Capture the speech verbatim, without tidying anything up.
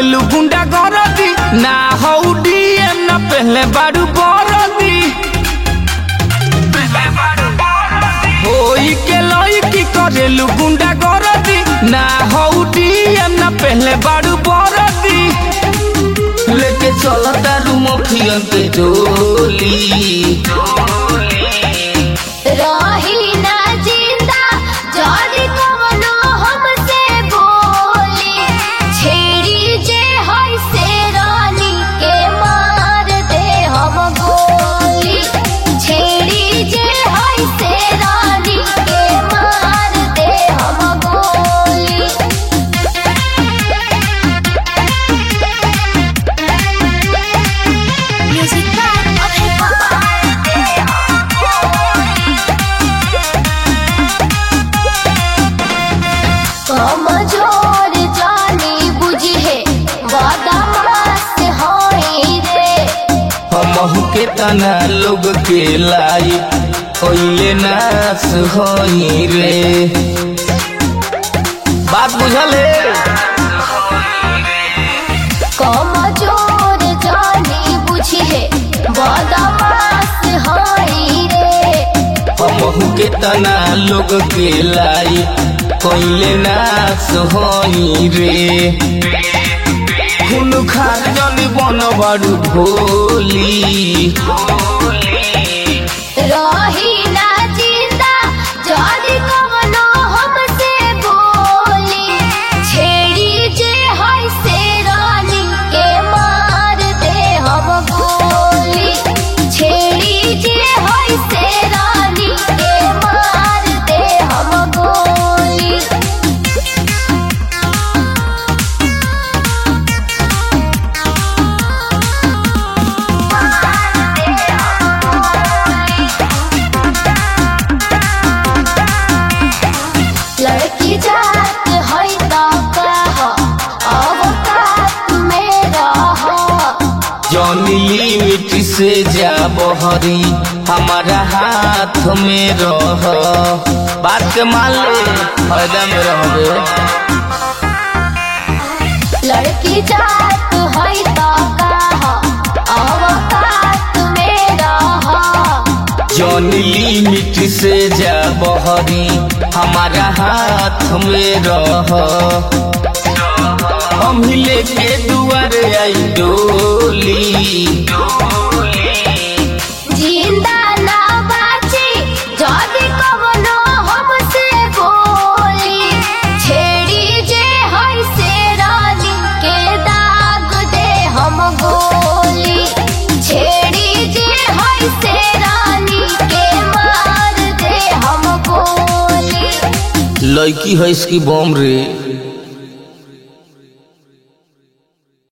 करेलू गुंडा गरदी ना हौडी ना पहले बारू बरदी होई के लईकी करेलू गुंडा गरदी ना हौडी ना पहले बारू बरदी लेके चलता रू मफिया के टोली रही ना जिंदा जदी कवनो हमसे बोली छेड़ी जे होई से रानी के मार दे हम गोली छेड़ी जे होई से रानी के मार दे हम गोली म्यूजिक बैक अभय पापा कमजोर जानी बुझी है बदमाश होई रे हमहू के तना लोग के लाई कोइले नाश होई रे बात बुझल है कमजोर जानी बुझी है बदमाश होई रे हमहू के तना लोग के लाई कोइले नाश होई रे खून खार जनी बन बारू भोली रही ना जिंदा जदी कवनो हमसे बोली छेड़ी जे होई से रानी के मार दे हम गोली छेड़ी जे होई से रानी के मार दे हम गोली लड़की जात होई त कह अवकात में रह जौनी लिमिट से जा बहरी हमारा हाथ में रह बात के मान ले फायदा में रहबे लड़की जात होई त कह अवकात में रह जौनी लिमिट से जा बहरी हमारा हाथ में रह हम ही लेके दुआरे आई डोली जिंदा ना बाची जदी कवनो हमसे बोली छेड़ी जे होई से रानी के दाग दे हम गोली छेड़ी जे होई से रानी के मार दे हम गोली लड़की है इसकी बम रे।